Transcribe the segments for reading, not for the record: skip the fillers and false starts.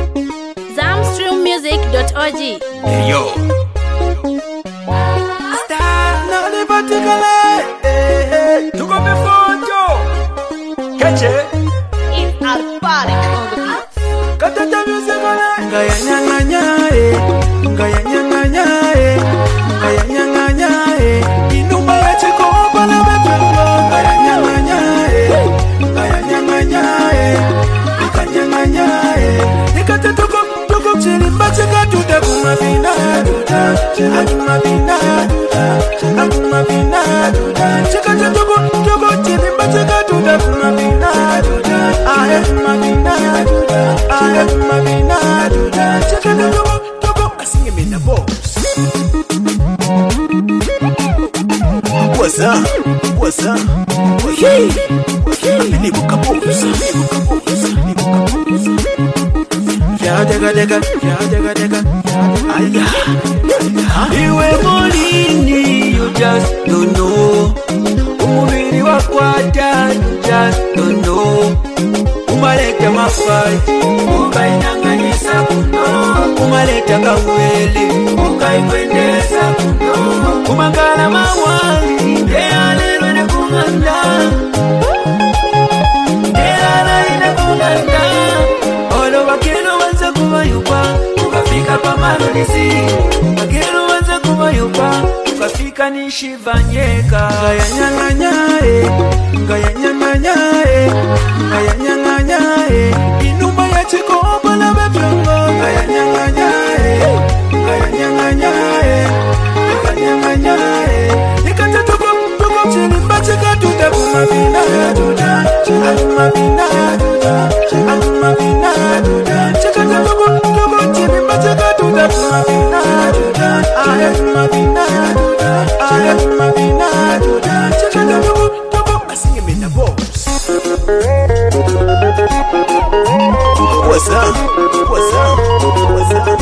Zamstreammusic.org. Hey yo. Now the particular, Tu come foto. Catch it. It's Alparic on the beat. katata music ole. Ngaya nyanganya ngaya nyanganya ngaya nyanganya inuma ya chiko bala befengo. Ngaya nyanganya ngaya nyanganya ikanyanganya ikatatuko tuko chilimba chika tuta kumabina tuta akumabina tuta akumabina tuta chika tuko tuko chilimba chika tuta kumabina tuta akumabina tuta akumabina tuta chika tuko asing me na boss. What's up? What's up? Okay. Ni buka boss. Ya dega. Aya. Iwe molini, you just don't know. Umubiri wakwata, you just don't know. Umaleta mafaji, ukainanganyisa kuno. Umaleta kawele, ukaikwendesa kuno. Umangala mawali, ndea lelo ne kumanda. Ukafika pamalolisi Magero wanza kumayupa Ukafika nishivanyeka Ngaya nyanganyae Ngaya nyanganyae Ngaya nyanganyae Inuma ya chiko bala befengo Ngaya nyanganyae Ngaya nyanganyae Ngaya nyanganyae Nikata tuko chilimba chika tuta kumabina tuta akumabina tuta akumabina tuta chika tuko chilimba chika tuta kumabina tuta akumabina tuta akumabina tuta chika tuko asing me na boss. What's up? What's up? What's up?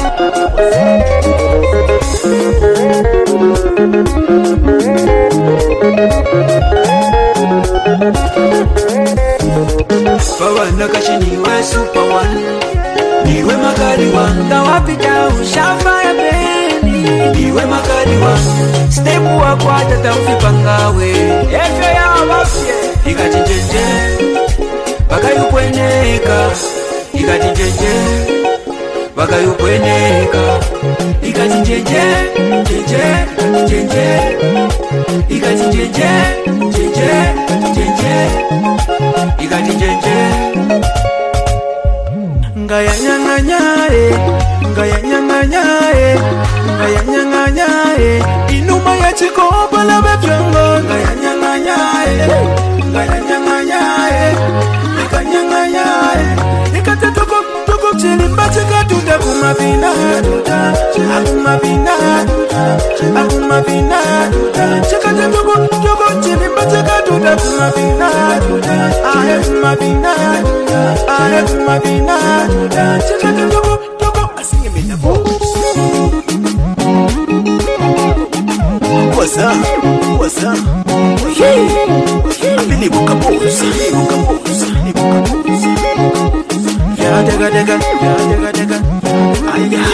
Bawa nakashi niwe super one. Niwe magari one. Tawapita ushafa ya beni. Niwe magari one. Step wakwa tata ufipangawe. Efyo ya wafye. Ikachinjenje bakayukweneka. Ikachinjenje bakayukweneka. Ikachinjenje Ikachinjenje Ikachinjenje Ngaya nyanganyae Ngaya nyanganyae Ngaya nyanganyae Inuma ya chiko bala befengo Ngaya nyanganyae Ngaya nyanganyae Ikanyanganyae Ikatatuko tuko chilimba chika tuta kumabina tuta akumabina tuta akumabina tuta chika tuko chilimba chika tuta kumabina tuta akumabina tuta akumabina tuta chika tuko asing me na boss. What's up? What's up? Ni buka boss. Ya dega. Aya.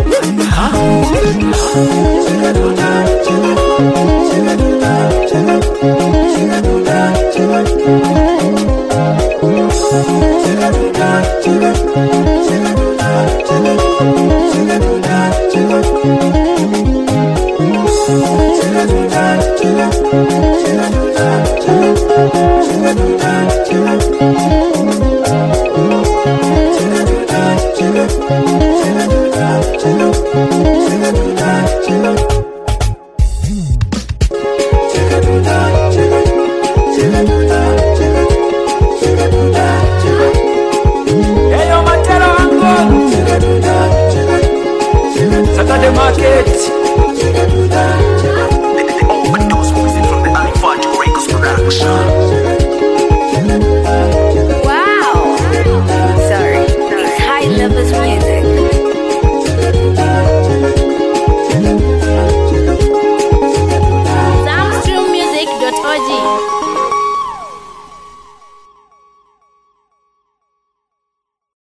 Hey yo Matero Ango Saturday market